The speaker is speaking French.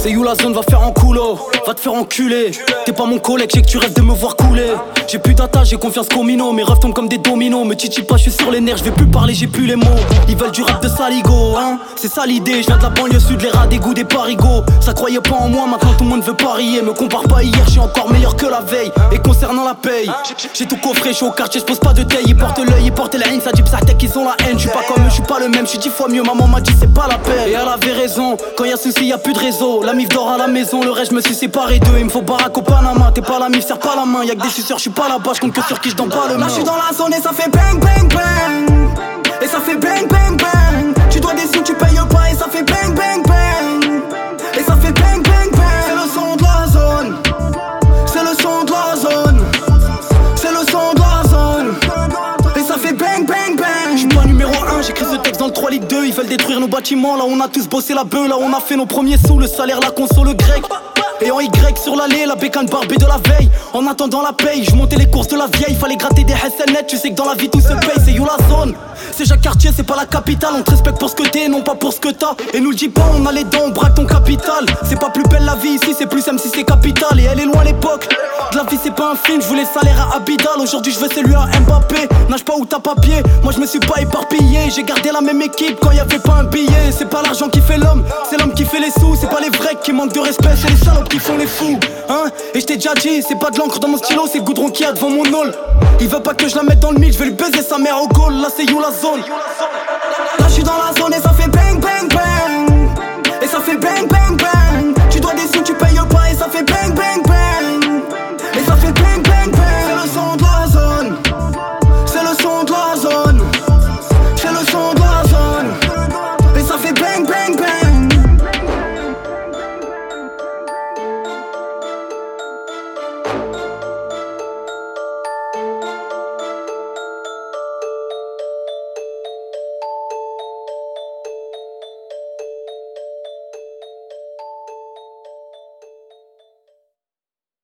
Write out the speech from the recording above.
C'est you la zone, va faire en coulo, va te faire enculer. T'es pas mon collègue, j'ai que tu rêves de me voir couler. J'ai plus d'attache, j'ai confiance qu'au minot. Mes refs tombent comme des dominos. Me titille pas, je suis sur les nerfs, je vais plus parler, j'ai plus les mots. Ils veulent du rap de saligo, hein. C'est ça l'idée, je viens de la banlieue sud, les rats, des goûts, des parigots. Ça croyait pas en moi, maintenant tout le monde veut parier. Me compare pas hier, je suis encore meilleur que la veille. Et concernant la paye, j'ai tout coffré, je suis au quartier, je pose pas de taille. Ils portent l'œil, ils portent la haine, ça dit psatek, ils ont la haine. Je suis pas comme eux, je suis pas le même, je suis 10 fois mieux. Maman m'a dit c'est pas la peine. Et elle avait raison, quand y'a souci y'a plus de réseau. La mif dort à la maison, le reste je me suis séparé d'eux. Il me faut baraque au Panama, t'es pas la mif, serre pas la main. Y'a que des suceurs, je suis pas là-bas, je compte que sur qui je donne pas le main. Là je suis dans la zone et ça fait bang bang bang. Et ça fait bang bang bang. Tu dois des sous, tu payes pas et ça fait bang bang bang. Et ça fait bang bang bang. C'est le son de la zone. C'est le son de la zone. C'est le son de la zone. Et ça fait bang bang bang. Je suis pas numéro 1, j'écris ce texte dans le 3 litres 2. Ils veulent détruire nos bâtiments, là on a tous bossé la bœuf. Là on a fait nos premiers sous, le salaire, la console, le grec. Et en Y sur l'allée, la bécane barbée de la veille. En attendant la paye, je montais les courses de la vieille. Fallait gratter des SNet, tu sais que dans la vie tout se paye. C'est you la zone, c'est Jacques Cartier, c'est pas la capitale. On te respecte pour ce que t'es, non pas pour ce que t'as. Et nous le dis pas, on a les dents, on braque ton capital. C'est pas plus belle la vie ici, c'est plus M si c'est capital. Et elle est loin à l'époque, de la vie c'est pas un film. Je voulais salaire à Abidal, aujourd'hui je veux celui à Mbappé. Nage pas où t'as papier, moi je me suis pas éparpillé. J'ai gardé la même équipe quand y'avait pas un billet. C'est pas l'argent qui fait l'homme, c'est l'homme qui fait les sous. C'est pas les vrais qui manquent de respect, c'est les salopes qui font les fous, hein. Et je t'ai déjà dit, c'est pas de l'encre dans mon stylo, c'est le goudron qu'il y a devant mon hall. Il veut pas que je la mette dans le mille, je vais lui baiser sa mère au goal. Là c'est you la zone. Là je suis dans la zone et ça fait